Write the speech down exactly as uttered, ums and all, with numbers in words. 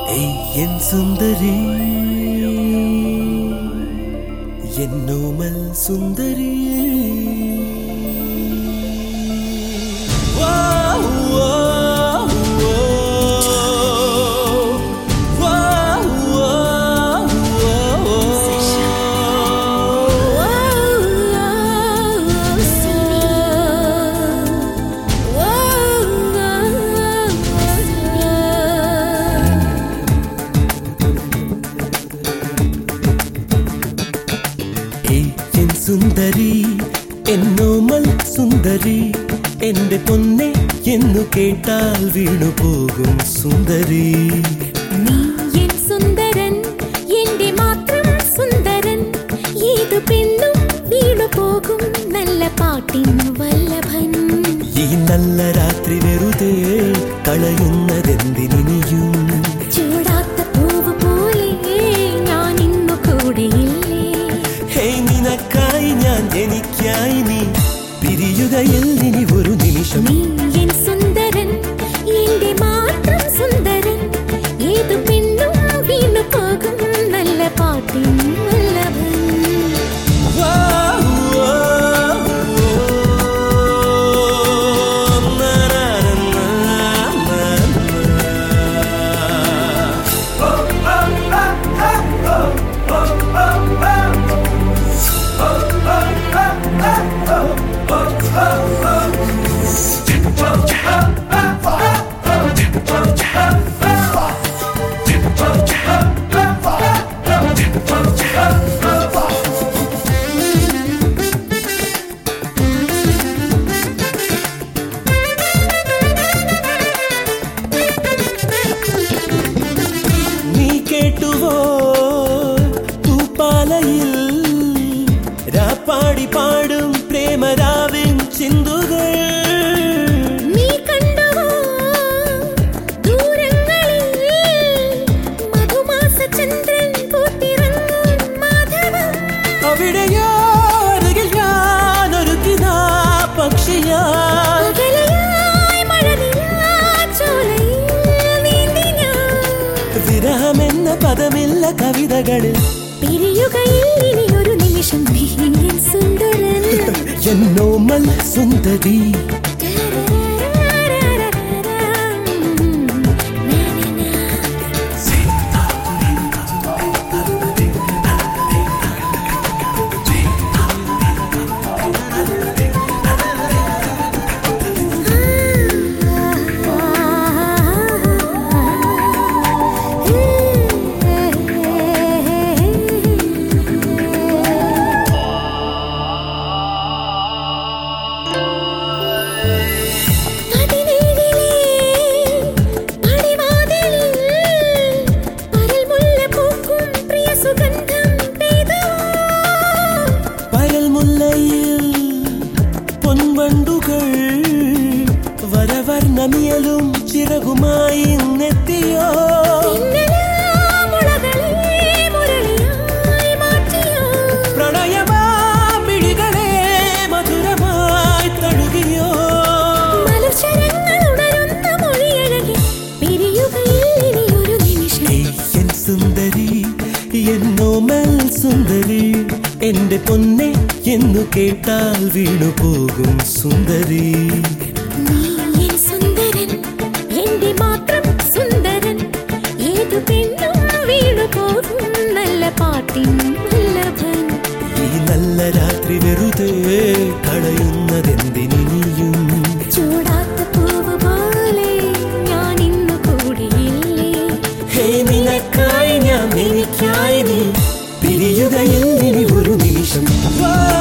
என் சுந்தரி என்னோமல் சுந்தரி സുന്ദരി എന്നോമൽ സുന്ദരി എന്റെ പൊന്നെ എന്നു കേട്ടാൽ വീണു പോകും സുന്ദരി നീ എൻ സുന്ദരൻ എന്റെ മാത്രം സുന്ദരൻ ഏതു പെണ്ണും വീണു പോകും നല്ല പാട്ടിൻ വല്ലഭൻ ഈ നല്ല രാത്രി വെറുതെ കളയുന്നതെന്തിനിയും ചൂടാത്ത പൂവ് പോലെ ഞാൻ ഇന്നു കൂടെയില്ലേ നിനക്കായി ഞാൻ എനിക്കായി നീ പിരിയുകയിൽ ഇനി ഒരു നിമിഷം നീ എൻ സുന്ദരൻ എന്റെ മാത്രം സുന്ദരൻ ഏതു പെണ്ണും വീണു പോകും നല്ല പാട്ടിൻ വല്ലഭൻ തൂപ്പാലയിൽ രാപ്പാടി പാടും പ്രേമരാവിൻ ചിന്തുകൾ നീ കണ്ടുവോ ദൂരങ്ങളിൽ മധുമാസ ചന്ദ്രൻ പൂത്തിറങ്ങും മാധവം അവിടെയോ അരികിൽ ഞാനൊരുക്കിനാ പക്ഷിയാ വിരഹമെന്ന പദമില്ല കവിതകളിൽ പിരിയുകയിൽ ഇനി ഒരു നിമിഷം നീ എൻ സുന്ദരൻ എന്നോമൽ സുന്ദരി പൊൻവണ്ടുകൾ വരവർണ്ണമിയലും ചിറകുമായി നെത്തിയോ പ്രണയമാമിഴികളെ മധുരമായി തഴുകിയോ എൻ സുന്ദരി എന്നോമൽ സുന്ദരി എന്റെ പൊന്നെ എന്നു കേട്ടാൽ വീണു പോകും സുന്ദരി നീ എൻ സുന്ദരൻ എന്റെ മാത്രം സുന്ദരൻ ഏതു പെണ്ണും വീണു പോകും നല്ല പാട്ടിൻ വല്ലഭൻ ഈ നല്ല രാത്രി വെറുതെ കളയുന്നതെന്തിനിയും ചൂടാത്ത പൂവ് പോലെ ഞാൻ ഇന്നു കൂടെയില്ലേ നിനക്കായി ഞാൻ എനിക്കായി നീ പിരിയുകയിൽ ഇനി ഒരു നിമിഷം